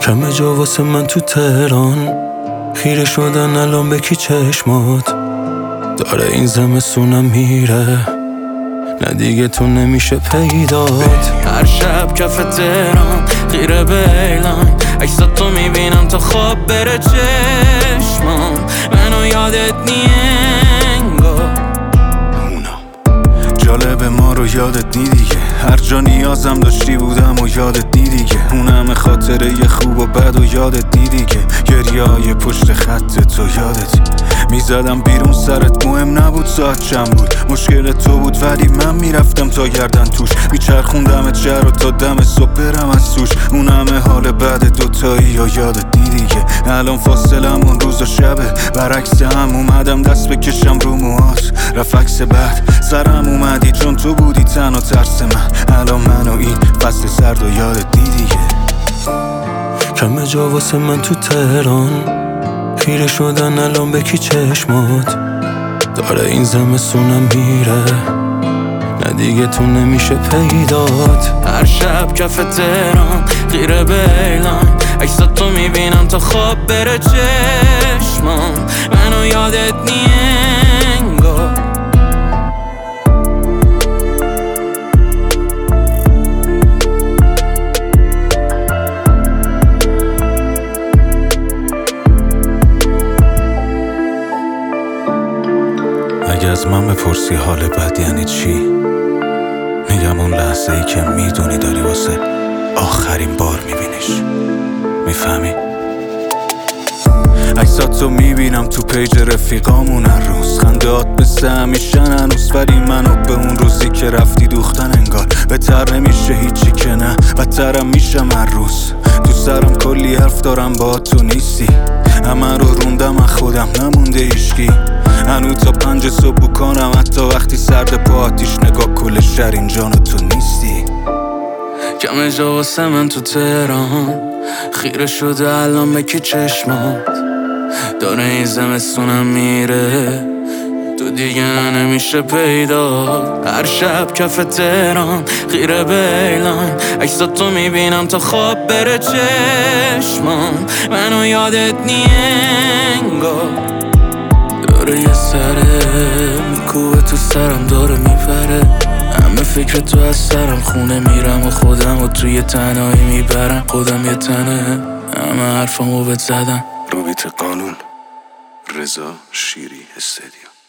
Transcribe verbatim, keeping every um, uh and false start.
کم جا واسه من تو تهران، خیره شدن الان به کی چشمات. داره این زمستونم میره، نه دیگه تو نمیشه پیدات. هر شب کف تهران خیره به اعلان، عکسات تو میبینم تا خواب بره چشمام. منو یادت نیست جالب ما رو یادت نی دیگه، هر جا نیازم داشتی بودم و یادت نی دیگه. اون همه خاطره ی خوب و بد و یادت نی دیگه. گریه های پشت خط تو یادت میزدم بیرون سرت مهم نبود ساعت چند بود. مشکل تو بود ولی من میرفتم تا گردن توش، میچرخوندمت شهر و تا دم صبح برم از توش. اون همه حال بعد دوتایی و یادت نی دیگه. الان فاصلم اون روز و شبه، برعکس هم اومدم دست بکشم رو موهات. رفت عکس بعد سرم اومدی چون تو بودی تنها ترس من. الان من و این فصل سرد و یادت نی دیگه. کم جا واسه من تو تهران، خیره شدن الان به کی چشمات. داره این زمستونم میره، نه دیگه تو نمیشه پیدات. هر شب کف تهران خیره به اعلان، عکسات تو میبینم تا خواب بره چشمام. منو یادت نیست انگار. اگه از من بپرسی حال بد یعنی چی، میگم اون لحظه ای که میدونی داری واسه آخرین بار میبینیش. میفهمی؟ عکساتو میبینم تو پیج رفیقامون هر روز، خندهات مثل همیشن هنوز، ولی منو به اون روزی که رفتی دوختن انگار. بهتر نمیشه هیچی که نه، بدترم میشم هر روز. تو سرم کلی حرف دارم با تو نیستی، همه رو روندم از خودم نمونده هیچکی. هنوز تا پنج صبح بکنم حتی وقتی سرد پا آتیش نگاه کل شهر اینجا تو نیستی. کم جا واسه من تو تهران، خیره شده الان به کی چشمات. داره این زمستونم میره، تو دیگه نمیشه پیدا. هر شب کف تهران خیره به اعلان، عکسات تو میبینم تا خواب بره چشمام. منو یادت نیست انگار. داره یه سره میکوبه تو سرم، داره میپره همه فکر تو از سرم. خونه میرم و خودم و توی تنهایی میبرم. خودم یه تنه همه حرفامو بهت زدم. روبیت قانون، رضا شیری استدیو.